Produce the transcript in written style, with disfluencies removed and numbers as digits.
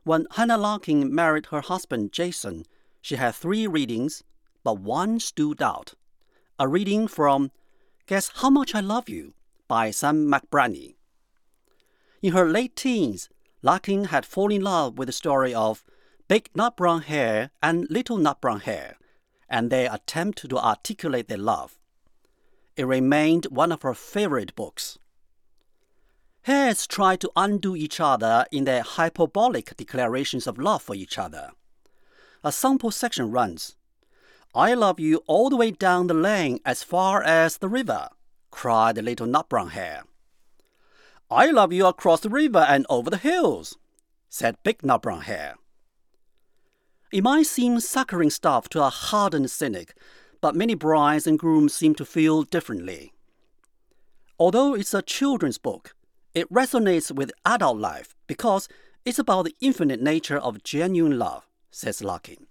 When Hannah Larkin married her husband Jason, she had 3 readings, but one stood out. A reading from Guess How Much I Love You by Sam McBrady. In her late teens, Larkin had fallen in love with the story of Big Nut Brown Hair and Little Nut Brown Hair, and their attempt to articulate their love. It remained one of her favorite books. Hairs try to undo each other in their hyperbolic declarations of love for each other. A sample section runs, "I love you all the way down the lane as far as the river," cried the Little Nut Brown Hair. "I love you across the river and over the hills," said Big Nut Brown Hair. It might seem saccharine stuff to a hardened cynic, but many brides and grooms seem to feel differently. Although it's a children's book, it resonates with adult life because it's about the infinite nature of genuine love, says Larkin.